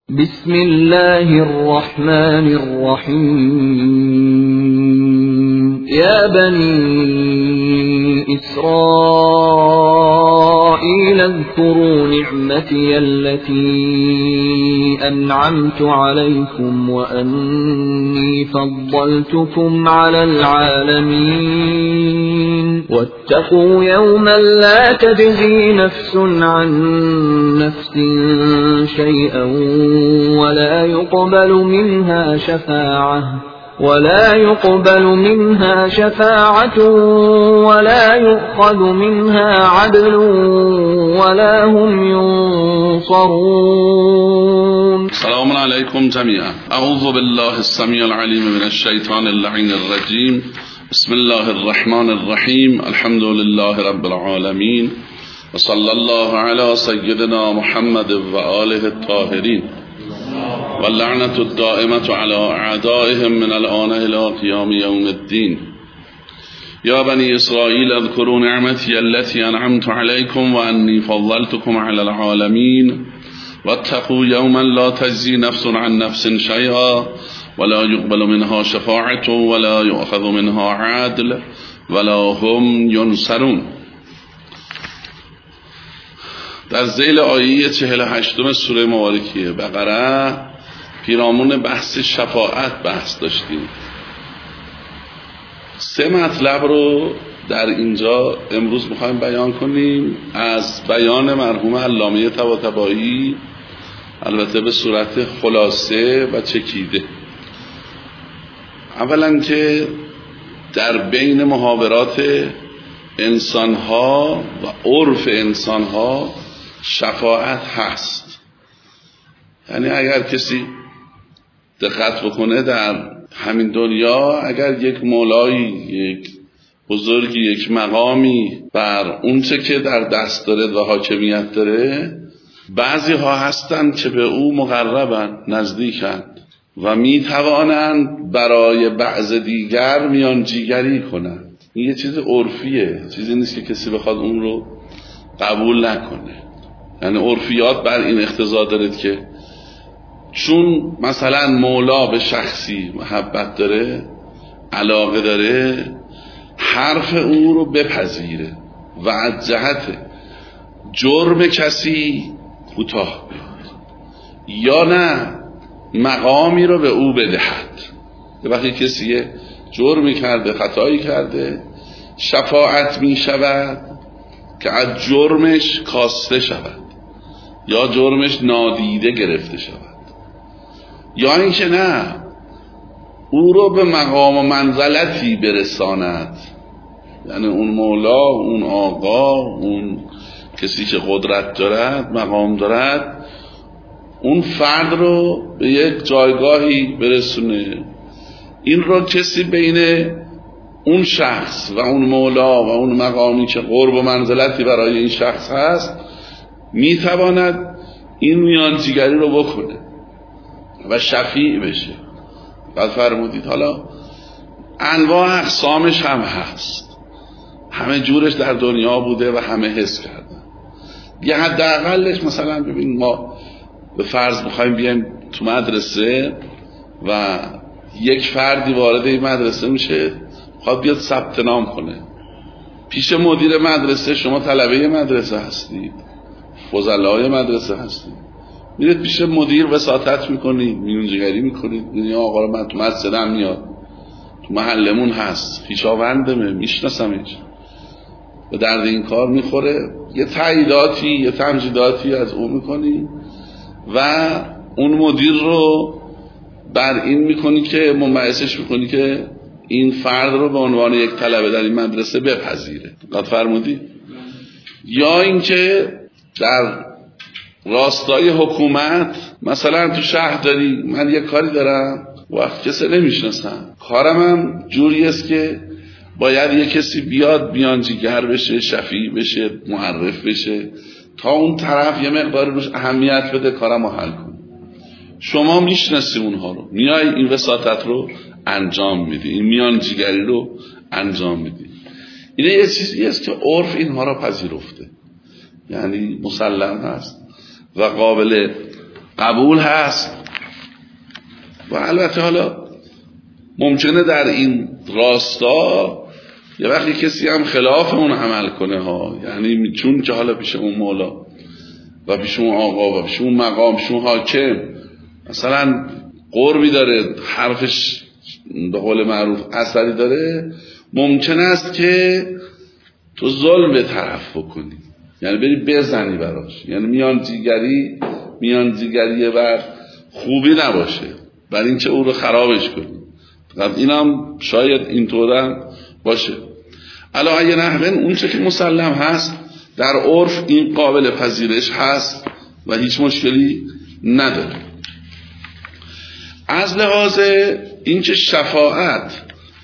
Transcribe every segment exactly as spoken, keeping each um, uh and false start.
بسم الله الرحمن الرحيم يا بني إسرائيل اذكروا نعمتي التي أنعمت عليكم وأني فضلتكم على العالمين واتقوا يوما لا تجزي نفس عن نفس شيئا ولا يقبل منها شفاعة ولا يقبل منها شفاعة ولا يؤخذ منها عدل ولا هم ينصرون. السلام عليكم جميعا. أعوذ بالله السميع العليم من الشيطان اللعين الرجيم. بسم الله الرحمن الرحيم. الحمد لله رب العالمين وصلى الله على سيدنا محمد وآله الطاهرين واللعنة الدائمة على أعدائهم من الآن إلى قيام يوم الدين. يا بني إسرائيل اذكروا نعمتي التي أنعمت عليكم وأني فضلتكم على العالمين واتقوا يوما لا تجزي نفس عن نفس شيئا ولا يقبل منها شفاعة ولا يؤخذ منها عدل ولا هم ينصرون. در ذیل آیه چهل و هشتم سوره مبارکه بقره پیرامون بحث شفاعت بحث داشتیم. سه مطلب رو در اینجا امروز میخوایم بیان کنیم از بیان مرحوم علامه طباطبایی، البته به صورت خلاصه و چکیده. اولا که در بین محاورات انسانها و عرف انسانها شفاعت هست. یعنی اگر کسی دقت بکنه در همین دنیا، اگر یک مولایی، یک بزرگی، یک مقامی بر اون چه که در دست داره و حاکمیت داره، بعضی ها هستند که به او مقربند، نزدیکند و می توانند برای بعض دیگر میانجیگری کنند. این یه چیز عرفیه، چیزی نیست که کسی بخواد اون رو قبول نکنه. یعنی عرفیات بر این اقتضا دارد که چون مثلا مولا به شخصی محبت داره، علاقه داره، حرف او رو بپذیره و از جهت جرم کسی کوتاه بیاد یا نه مقامی رو به او بدهد. وقتی کسی جرمی کرده، خطایی کرده، شفاعت می شود که از جرمش کاسته شود یا جرمش نادیده گرفته شود، یا اینکه نه او رو به مقام و منزلتی برساند. یعنی اون مولا، اون آقا، اون کسی که قدرت دارد، مقام دارد، اون فرد رو به یک جایگاهی برسونه. این رو کسی بین اون شخص و اون مولا و اون مقامی که قرب و منزلتی برای این شخص هست میتواند این میانجیگری رو بکنه و شفیع بشه. بعد فرمودید حالا انواع اقسامش هم هست، همه جورش در دنیا بوده و همه حس کردن. یه حداقلش مثلا ببین، ما به فرض میخوایم بیایم تو مدرسه و یک فردی وارد این مدرسه میشه، خواهد بیاد ثبت نام کنه. پیش مدیر مدرسه شما طلبه مدرسه هستید، فضلای مدرسه هستید، میرید پیش مدیر وساطت میکنید، میونجگری میکنید، میگید آقا من تو مدرسه‌ام میاد، تو محلمون هست، خویشاوندمه، میشناسمش، به درد این کار میخوره. یه تاییداتی، یه تمجیداتی از او میکنی و اون مدیر رو بر این میکنی که منبعثش میکنی که این فرد رو به عنوان یک طلبه در این مدرسه بپذیره. قد فرمودی؟ یا اینکه در راستای حکومت، مثلا تو شهرداری من یک کاری دارم، وقت کسی نمیشناسم، کارم هم جوری است که باید یک کسی بیاد میانجیگر بشه، شفیع بشه، معرف بشه تا اون طرف یه مقدار روش اهمیت بده، کارم رو حل کنه. شما میشناسی اونها رو، میای این وساطت رو انجام میدی، این میانجیگری رو انجام میدی. این یه چیزی است که عرف اینها رو پذیرفته، یعنی مسلم هست و قابل قبول هست. و البته حالا ممکنه در این راستا یه وقتی کسی هم خلاف اون عمل کنه ها، یعنی چون که حالا پیش اون مولا و پیش اون آقا و پیش اون مقام، پیش اون حاکم مثلا قربی داره، حرفش به قول معروف اثری داره، ممکن است که تو ظلم به طرف بکنی، یعنی بری بزنی براش، یعنی میان دیگری میان دیگریه و خوبی نباشه برای اینکه او رو خرابش کنی. فقط اینم شاید اینطورم باشه. علاوه اگه نحوه اون چه که مسلم هست در عرف این قابل پذیرش هست و هیچ مشکلی نداره. از لحاظ اینکه شفاعت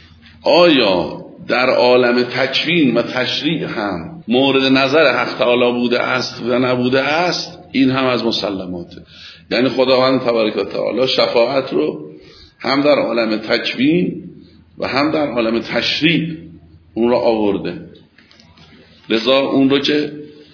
آیا در عالم تکوین و تشریع هم مورد نظر حق تعالی بوده است و نبوده است، این هم از مسلماته. یعنی خداوند تبارک و تعالی شفاعت رو هم در عالم تکوین و هم در عالم تشریع اون رو آورده. لذا اون رو که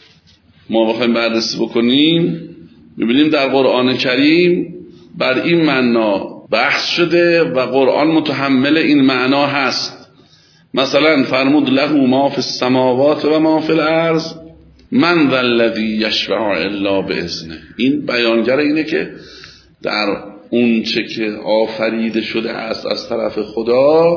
ما بخوایم بررسی بکنیم میبینیم در قرآن کریم بر این معنا بحث شده و قرآن متحمل این معنا هست. مثلا فرمود له ما فی السماوات و ما فی الارض من ذا الذی یشفع الا باذنه. این بیانگر اینه که در اون چه که آفریده شده است از طرف خدا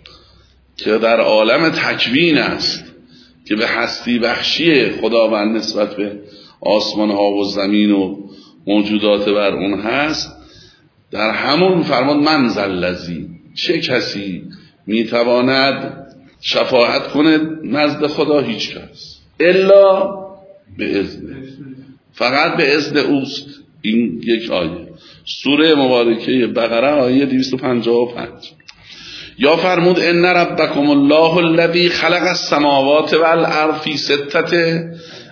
که در عالم تکوین است که به هستی بخشی خداوند نسبت به آسمان ها و زمین و موجودات بر اون هست، در همون فرمان من ذا الذی، چه کسی میتواند شفاعت کنه نزد خدا؟ هیچ کس الا به اذن، فقط به اذن اوست. این یک آیه سوره مبارکه بقره آیه دویست و پنجاه و پنج. یا فرمود ان ربکم الله الذی خلق السماوات والارض فی سته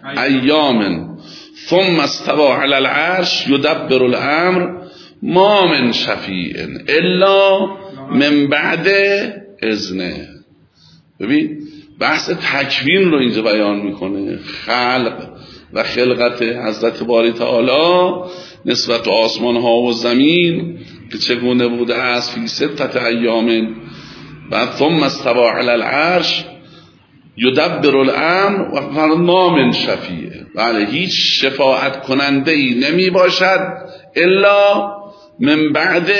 ایام ثم استوى علی العرش یدبر الامر ما من شفیع الا من بعد اذنه. ببین بحث تکوین رو اینجا بیان میکنه، خلق و خلقت حضرت باری تعالی نسبت به آسمان ها و زمین که چگونه بوده است فی سته ایام، بعد ثم استوى علی العرش یدبر الامر و فرمود ما من شفیع. بله، هیچ شفاعت کننده ای نمی باشد الا من بعد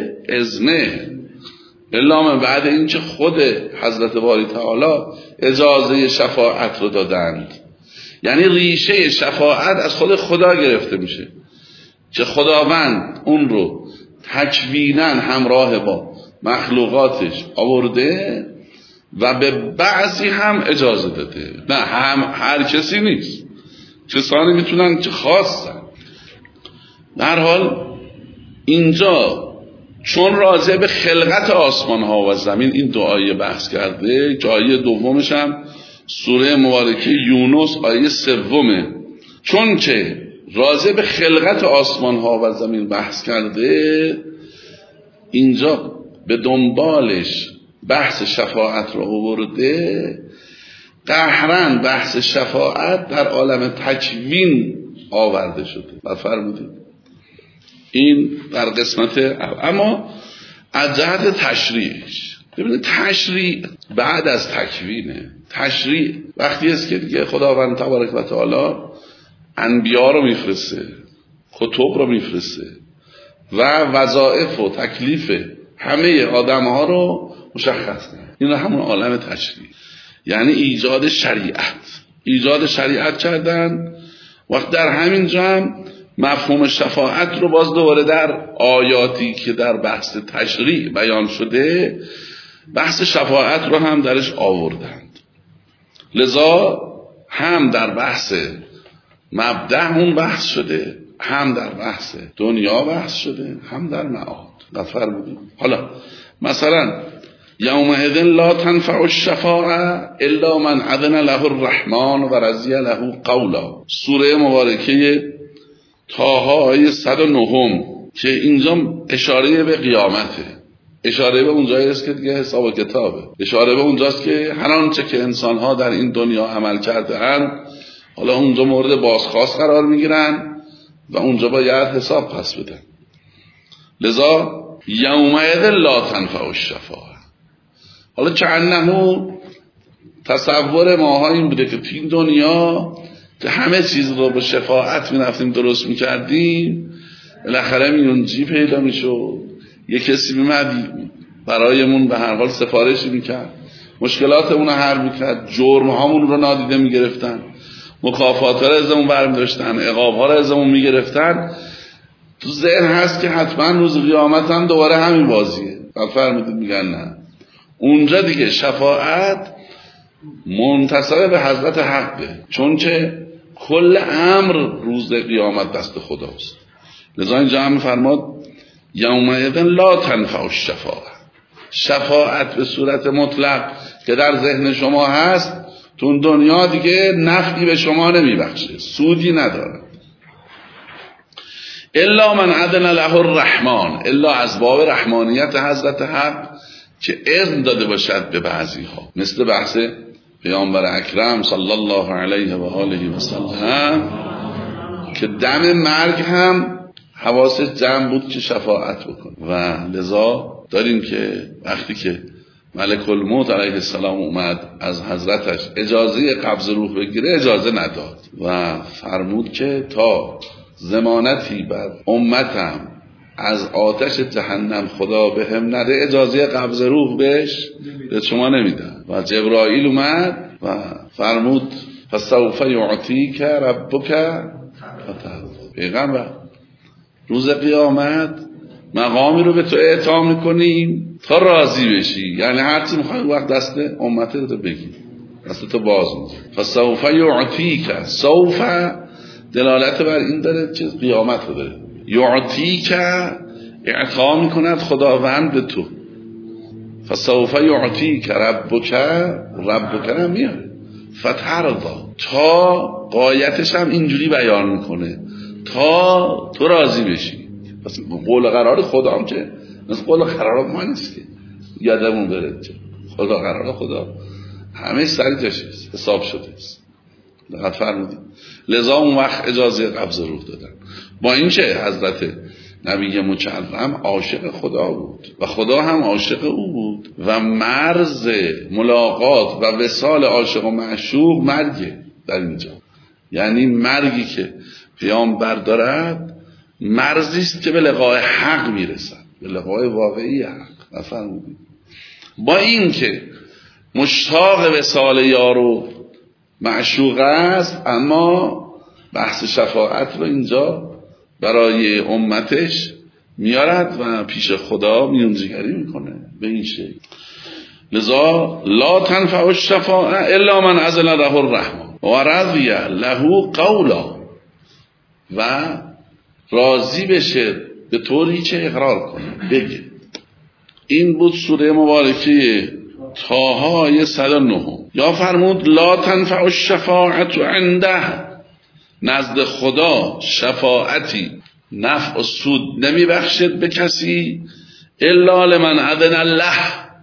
اذنه، الا من بعد اینکه خود حضرت باری تعالی اجازه شفاعت رو دادند. یعنی ریشه شفاعت از خود خدا گرفته میشه که خداوند اون رو تکویناً همراه با مخلوقاتش آورده و به بعضی هم اجازه داده. نه هم هر کسی نیست، کسانی میتونن که خواستن. در حال اینجا چون راجع به خلقت آسمان ها و زمین این دو آیه بحث کرده، که آیه دومش هم سوره مبارکه یونس آیه سومه، چون که راجع به خلقت آسمان ها و زمین بحث کرده، اینجا به دنبالش بحث شفاعت رو آورده. قهرن بحث شفاعت در عالم تکوین آورده شده و فرمودید این در قسمت اول. اما از جهت تشریعش، ببینید تشریع بعد از تکوینه. تشریع وقتی است که دیگه خداوند تبارک و تعالی انبیا رو میفرسته، کتب رو میفرسته و وظایف و تکلیف همه آدم ها رو مشخص کنه. این همون عالم تشریع، یعنی ایجاد شریعت. ایجاد شریعت کردن. وقت در همین جمع مفهوم شفاعت رو باز دوباره در آیاتی که در بحث تشریع بیان شده، بحث شفاعت رو هم درش آوردند. لذا هم در بحث مبدأ اون بحث شده، هم در بحث دنیا بحث شده، هم در معاد. نفرمودید حالا مثلا یومئذ لا تنفع الشفاعه الا من اذن له الرحمن و رضی له قولا. سوره مبارکه طه آیه صد و نه که اینجا اشاره به قیامته، اشاره به اونجایی است که دیگه حساب و کتابه، اشاره به اونجاست که هر آنچه که انسان‌ها در این دنیا عمل کرده اند حالا اونجا مورد بازخواست قرار میگیرن و اونجا باید حساب پس بدن. لذا یومئذ لا تنفع الشفاعه. حالا چعنه تصور ماها این بوده که تو این دنیا که همه چیز رو به شفاعت میرفتیم درست میکردیم، بالاخره میونجی پیدا میشد، یه کسی میمد برایمون به هر حال سفارشی میکرد، مشکلاتمون رو حل میکرد، جرمهامون رو نادیده میگرفتن، مکافات ها رو ازمون برمیداشتن، عقاب ها رو ازمون میگرفتن. تو ذهن هست که حتما روز قیامت هم دوباره همین بازیه. بعد فرمودید میگن نه، اونجا دیگه شفاعت منتصب به حضرت حقه، چون که کل امر روز قیامت دست خداست. لذا اینجا هم فرماد یومئذ لا تنفع الشفاعه. شفاعت به صورت مطلق که در ذهن شما هست تو اون دنیا دیگه نفعی به شما نمیبخشه، سودی نداره. الا من اذن له الرحمن، الا از باب رحمانیت حضرت حق که اذن داده باشد به بعضی ها، مثل بحث پیامبر اکرم صلی الله علیه و آله و سلم که دم مرگ هم حواسش جمع بود که شفاعت بکنه. و لذا داریم که وقتی که ملک الموت علیه السلام اومد از حضرتش اجازه قبض روح بگیره، اجازه نداد و فرمود که تا ضمانتی بر امتم از آتش جهنم خدا به هم نده، اجازه قبض روح بهش به شما نمیدن. و جبرائیل اومد و فرمود فسوف یعطیک ربک فترضی. پیغمبر روز قیامت مقامی رو به تو اعطا میکنیم تا راضی بشی، یعنی هر چی میخوای وقت دست امت رو بگی، دست تو باز می‌ذاری. فسوف یعطیک، سوف دلالت بر این داره که قیامت رو داره. یعطیک اعطا میکند خداوند به تو. فسوف یعطیک ربک، ربک هم میاره فترضی، تا قایتش هم اینجوری بیان میکنه تا تو راضی بشی. پس قول قرار خدا هم که مثل قول قرار ما نیست که یادمون بره، چه قول قرار خدا همه سری جاشه حساب شده است. دقت فرمودید. لذا اون وقت اجازه قبض روح دادن. با این که حضرت نبی مکرم عاشق خدا بود و خدا هم عاشق او بود و مرز ملاقات و وصال عاشق و معشوق مرگه در اینجا، یعنی مرگی که پیامبر دارد مرزی است که به لقای حق میرسد، به لقای واقعی حق. نفرمودید. با این که مشتاق وصال یار و معشوق است، اما بحث شفاعت رو اینجا برای امتش میارد و پیش خدا میونجیگری میکنه به این شکل. لذا لا تنفع الشفاعه الا من اذن له الرحمن و رضی له قولا، و راضی بشه به طوری که اقرار کنه بگه. این بود سوره مبارکه طه آیه صد و نه. یا فرمود لا تنفع الشفاعت عنده، نزد خدا شفاعتی نفع و سود نمی بخشد به کسی الا لمن اذن الله،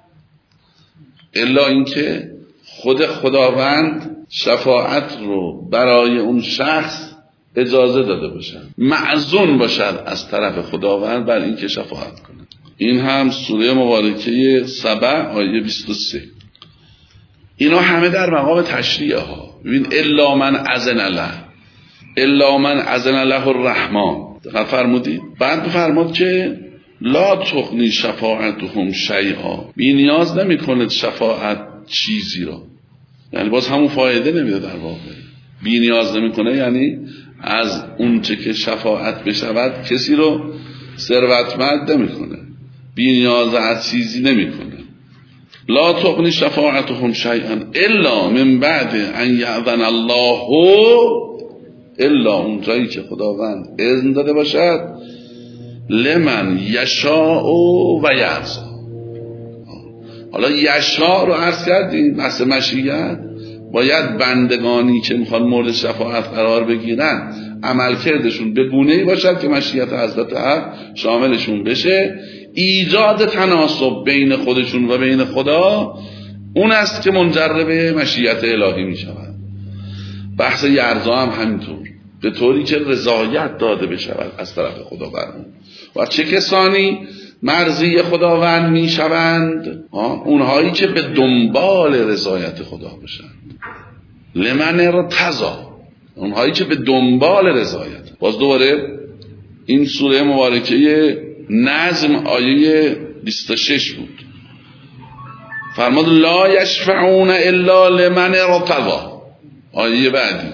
الا اینکه خود خداوند شفاعت رو برای اون شخص اجازه داده باشد، معزون باشد از طرف خداوند بر اینکه شفاعت کنه. این هم سوره مبارکه سبع آیه بیست و سه. اینا همه در مقام تشریع ها. ببین الا من اذن له، الا من اذن له الرحمن. دقت فرمودید. بعد فرمود که لا تغنی شفاعتهم شیئا، بی نیاز نمی کند شفاعت چیزی را، یعنی باز همون فایده نمیده. در واقع بی نیاز نمی کنه یعنی از اون چه که شفاعت بشود کسی رو ثروتمند نمی کنه، بی نیاز از چیزی نمی کنه. لا تغنی شفاعتهم شیئا الا من بعد ان یأذن الله، الا اون جایی که خداوند اذن داده باشد، لمن یشاء و یرضی. حالا یشاء رو عرض کردیم، بحث مشیت، باید بندگانی که میخوان مورد شفاعت قرار بگیرن عملکردشون به گونه‌ای باشد که مشیت حضرت حق شاملشون بشه. ایجاد تناسب بین خودشون و بین خدا اون است که منجر به مشیت الهی میشود. بحث یرضا هم همینطور. به طوری که رضایت داده بشود از طرف خداوند. و چه کسانی مرضی خداوند می شوند؟ اونهایی که به دنبال رضایت خدا باشند. لمن ارتضی، اونهایی که به دنبال رضایت. باز دوباره این سوره مبارکه نظم آیه بیست و شش بود، فرمود لا یشفعون الا لمن ارتضی. آیه بعدی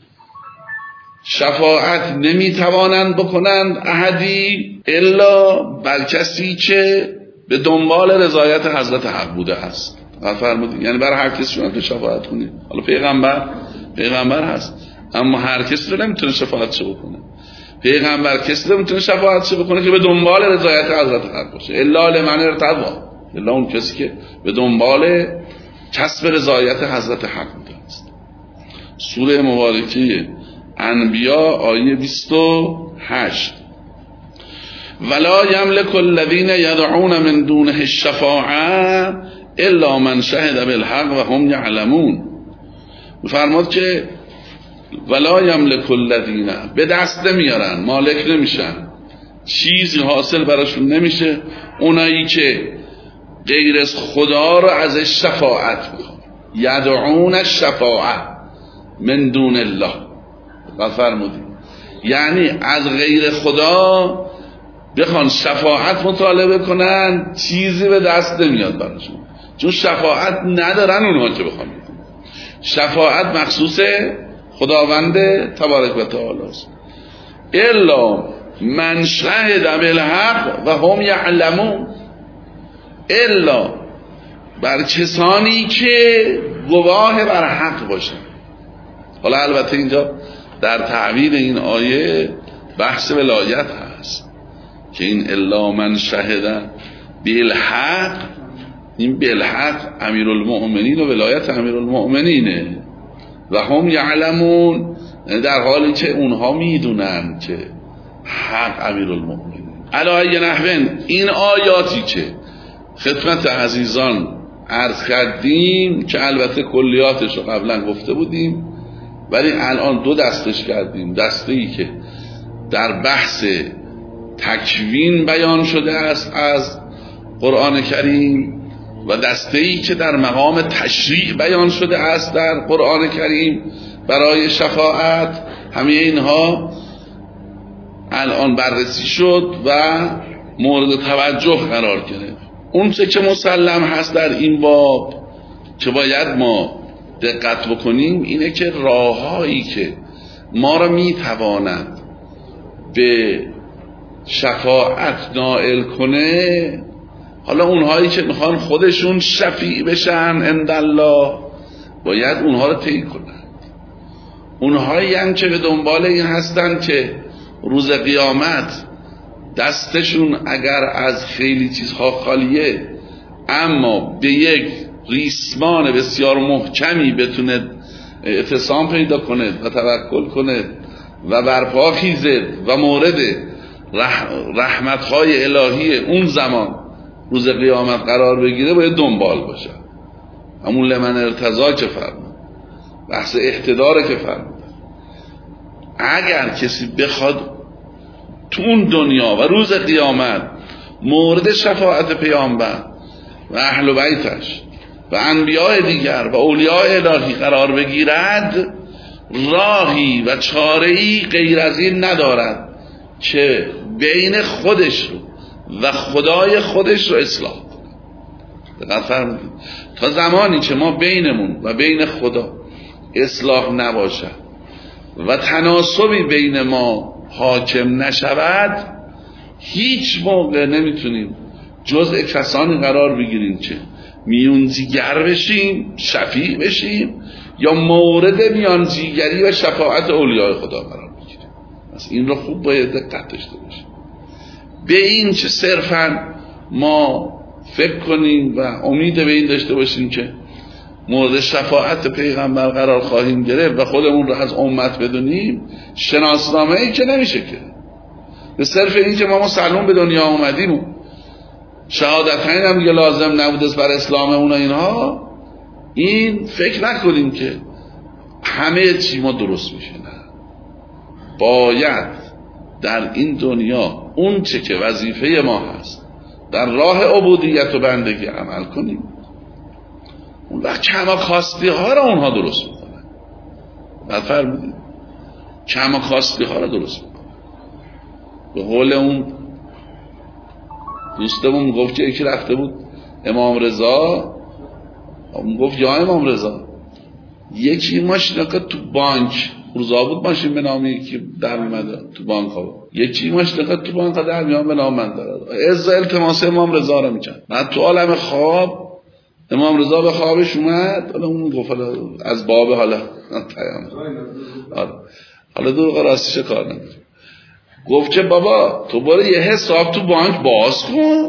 شفاعت نمیتوانند بکنند احدی الا بر کسی که به دنبال رضایت حضرت حق بوده است. فرمود یعنی برای هر کسی شما که شفاعت کنید. حالا پیغمبر پیغمبر هست، اما هر کسی رو نمیتونه شفاعتش بکنه. پیغمبر کسی نمیتونه شفاعتش بکنه که به دنبال رضایت حضرت حق باشه. الا لمن ارتضی، الا اون کسی که به دنبال کسب رضایت حضرت حق بوده است. سوره مبارکه انبیاء آیه بیست و هشت ولا یملک الذین یدعون من دونه الشفاعه الا من شهد بالحق و هم یعلمون. فرمود که ولا یملک الذین، به دست نمیارن، مالک نمیشن، چیزی حاصل براشون نمیشه اونایی که غیر از خدا رو از شفاعت میخوان. یدعون الشفاعه من دون الله، و فرمودیم یعنی از غیر خدا بخوان شفاعت مطالبه کنن، چیزی به دست نمیاد براشون، چون شفاعت ندارن اونها که بخوان بکنن. شفاعت مخصوص خداوند تبارک و تعالی است. الا من شهد بالحق و هم یعلمون، الا بر کسانی که گواه بر حق باشن. حالا البته اینجا در تعبیر این آیه بحث ولایت هست که این الا من شهد بالحق، این بالحق امیرالمؤمنین و ولایت امیرالمؤمنینه. و هم یعلمون، در حالی که اونها میدونن که حق امیرالمؤمنین. علی نحو این آیاتی که خدمت عزیزان عرض کردیم که البته کلیاتش رو قبلا گفته بودیم، ولی الان دو دستش کردیم. دسته ای که در بحث تکوین بیان شده است از قرآن کریم و دسته ای که در مقام تشریع بیان شده است در قرآن کریم برای شفاعت. همه اینها الان بررسی شد و مورد توجه قرار گرفت. اون چه که مسلم هست در این باب که باید ما دقت بکنیم اینه که راههایی که ما را میتواند به شفاعت نائل کنه، حالا اونهایی که میخوان خودشون شفیع بشن عند الله باید اونها رو طی کنن. اونهایی هم که به دنبال این هستن که روز قیامت دستشون اگر از خیلی چیزها خالیه اما به یک ریسمان بسیار محکمی بتونه اعتصام پیدا کنه و توکل کنه و برپا خیزه و مورد رح رحمتهای الهی اون زمان روز قیامت قرار بگیره، باید دنبال باشه. همون لمن ارتضی که فرمود، بحث احتداره که فرمود. اگر کسی بخواد تو اون دنیا و روز قیامت مورد شفاعت پیامبر و اهل بیتش و انبیاء دیگر و اولیاء الهی قرار بگیرد، راهی و چاره‌ای غیر از این ندارد که بین خودش رو و خدای خودش رو اصلاح کنه. دقت فرمودید؟ تا زمانی که ما بینمون و بین خدا اصلاح نباشد و تناسبی بین ما حاکم نشود، هیچ موقع نمیتونیم جزء کسانی قرار بگیریم که میانجیگر بشیم، شفیع بشیم، یا مورد میانجیگری و شفاعت اولیاء خدا قرار بگیریم. پس این رو خوب باید دقت داشته باشیم. به این که صرفا ما فکر کنیم و امید به این داشته باشیم که مورد شفاعت پیغمبر قرار خواهیم گرفت و خودمون رو از امت بدونیم، شناسنامه ای که نمیشه که. به صرف این که ما مسلمان به دنیا اومدیم و شهادتین هم دیگه لازم نبوده بر اسلاممون و اینها، این فکر نکنیم که همه چی ما درست میشه. نه، باید در این دنیا اون چه که وظیفه ما هست در راه عبودیت و بندگی عمل کنیم، اون وقت کما کاستی ها را اونها درست میکنن. بعد فرمودید کما کاستی ها را درست میکنن. به قول اون دوستمون گفت که یکی رفته بود امام رضا، اون گفت یا امام رضا یکی ماشین که تو بانک روزا بود ماشین به نام یکی در میمده تو بانک ها، یکی ماشین که تو بانک ها در میان به نام من دارد از التماس امام رضا را میکرد. بعد تو عالم خواب امام رضا به خوابش اومد، حالا اون گفت از باب حالا حالا دور راستش کار نمیده، گفت که بابا تو برو یه حساب تو بانک باز کن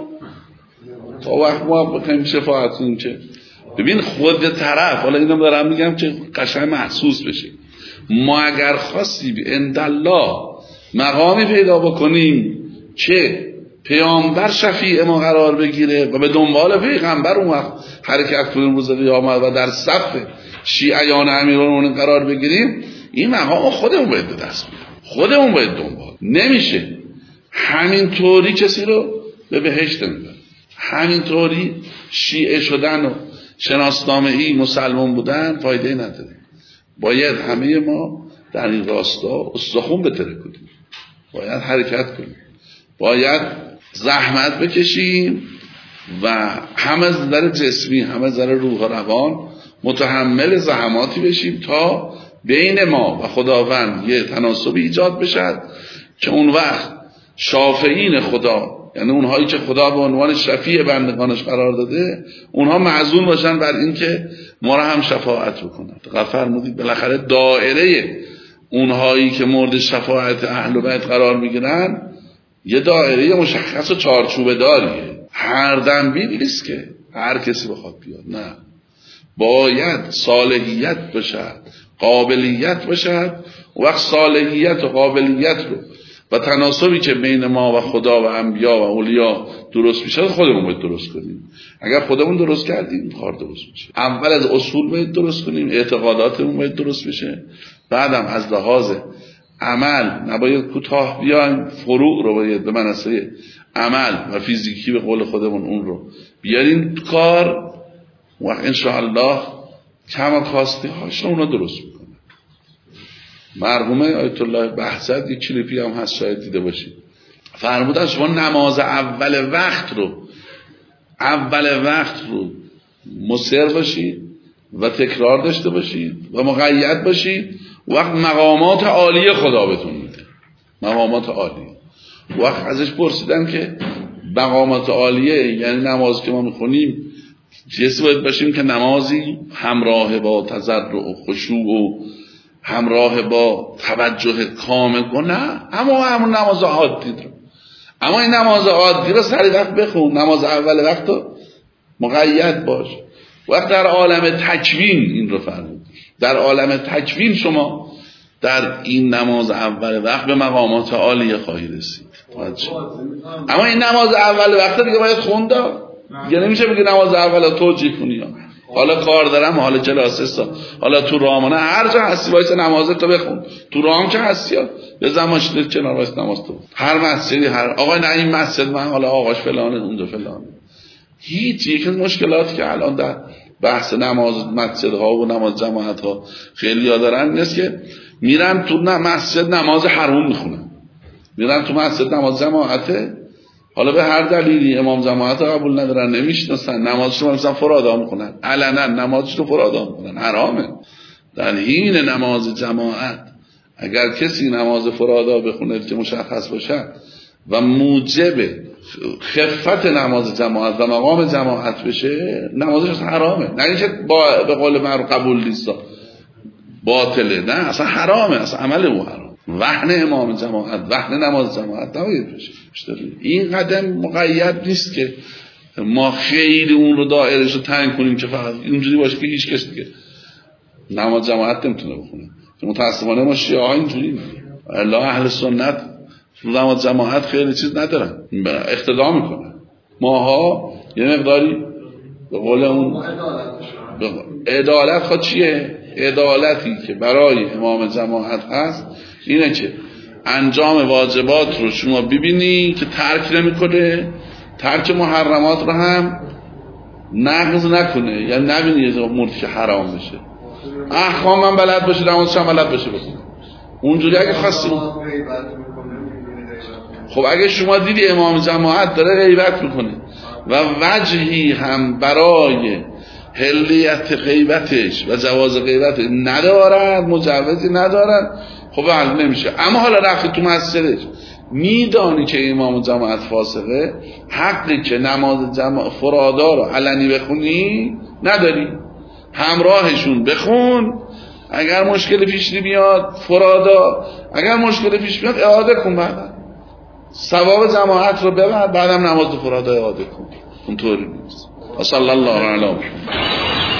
تا وقت ما بکنیم شفاعت کنیم. که ببین خود طرف، حالا اینم دارم میگم که قشنگ محسوس بشه، ما اگر خواستیم عند الله مقامی پیدا بکنیم که پیامبر شفیع ما قرار بگیره و به دنبال پیغمبر اون وقت حرکت کنیم روز قیامت و در صف شیعیان امیرالمومنین قرار بگیریم، این مقام خودمون باید به دست بیاریم، خودمون باید دنبال. نمیشه همین طوری کسی رو به بهشت نمیبره، همین طوری شیعه شدن و شناسنامه‌ای مسلمان بودن فایده نداره. باید همه ما در این راستا استخون بتره کنیم، باید حرکت کنیم، باید زحمت بکشیم و هم از نظر جسمی هم از نظر روح و روان متحمل زحماتی بشیم تا بین ما و خداوند یه تناسبی ایجاد بشد که اون وقت شافعین خدا، یعنی اونهایی که خدا به عنوان شفیع بندگانش قرار داده، اونها معزون باشن بر این که ما را هم شفاعت بکنن. غفر مودید بالاخره دایره اونهایی که مورد شفاعت اهل بیت قرار میگیرن یه دایره مشخص و چارچوبه داریه، هر دنبیل نیست که هر کسی بخواد بیاد، نه، باید صالحیت باشد، قابلیت باشد. وقت صالحیت و قابلیت رو و تناسبی که بین ما و خدا و انبیا و اولیاء درست میشه خودمون باید درست کنیم. اگر خودمون درست کردیم کار درست میشه. اول از اصول باید درست کنیم، اعتقاداتمون باید درست بشه، بعدم از لحاظ عمل نباید کوتاه بیایم، فروع رو باید به مناسبه عمل و فیزیکی به قول خودمون اون رو بیاریم کار، و ان شاء الله کما کاستی هاش اون رو درست میکنه. مرحومه آیت الله بهزاد یک کلیپی هم هست شاید دیده باشید، فرمودن شما نماز اول وقت رو اول وقت رو مصر باشید و تکرار داشته باشید و مقید باشید، وقت مقامات عالی خدا بهتون میده، مقامات عالی. وقت ازش پرسیدن که مقامات عالیه یعنی نماز که ما میخونیم چیزی باید باشیم که نمازی همراه با تضرع و خشوع و همراه با توجه کامل کن، نه، اما همون نماز عادی رو، اما این نماز عادی رو سری وقت بخون، نماز اول وقت رو مقید باش. وقت در عالم تکوین این رو فرمود، در عالم تکوین شما در این نماز اول وقت به مقامات عالیه خواهی رسید. اما این نماز اول وقت دیگه باید خوند، دیگه نمیشه بگی نماز اول توجیه کنی، حالا کار دارم، حالا جلسه، حالا تو رامانه هر جا هستی وایس نمازت رو بخون، تو رام که هستی به زمانش کنار وایس نماز تو، هر مسجدی، هر آقای نه این مسجد من حالا آقاش فلانه اونجا فلانه. هیچ یک از مشکلاتی که الان در بحث نماز مسجدها و نماز جماعت ها خیلی ها دارن نیست که میرن تو مسجد نماز حرام میخونن، میرن تو مسجد نماز جماعته، حالا به هر دلیلی امام جماعت قبول ندارن، نمیشناسن، نمازشون مثلا فرادا میکنن، علنا نمازشون فرادا میکنن، حرامه. در حین نماز جماعت اگر کسی نماز فرادا بخونه که مشخص باشه و موجب خفت نماز جماعت و مقام جماعت بشه، نمازش حرامه، نه اینکه با به قول معروف قبول نیست باطله، نه، اصلا حرامه، اصلا عمل او حرام. وحن امام جماعت، وحن نماز جماعت نباید بشه. این قدم مقید نیست که ما خیلی اون رو دایرش رو تنگ کنیم که فقط اینجوری باشه که هیچ کس دیگه نماز جماعت نمیتونه بخونه. متاسفانه ما شیعه ها اینجوری نه، الله اهل سنت نماز جماعت خیلی چیز ندارن، اقتدا میکنن. ماها یه مقداری به قول اون عدالت خود چیه؟ عدالتی که برای امام جماعت هست اینه که انجام واجبات رو شما ببینی که ترک نمیکنه، ترک محرمات رو هم نقض نکنه، یعنی نبینی یه موردی که حرام بشه. احکام من بلد باشه، نمازش هم بلد باشه بخونه. اونجوری اگه خواستیم. خب اگه شما دیدی امام جماعت داره غیبت میکنه و وجهی هم برای حلیت غیبتش و جواز غیبت ندارد، مجوزی ندارد، خب حل نمیشه. اما حالا رفتی تو مسجدش میدانی که امام جماعت فاسقه، حقی که نماز جماعت فرادا رو علنی بخونی نداری، همراهشون بخون، اگر مشکل پیش بیاد فرادا، اگر مشکل پیش بیاد اعاده کن، بعد ثواب جماعت رو ببر، بعدم نماز فرادا اعاده کن. اونطوری نیست. صلی الله علیه و سلم.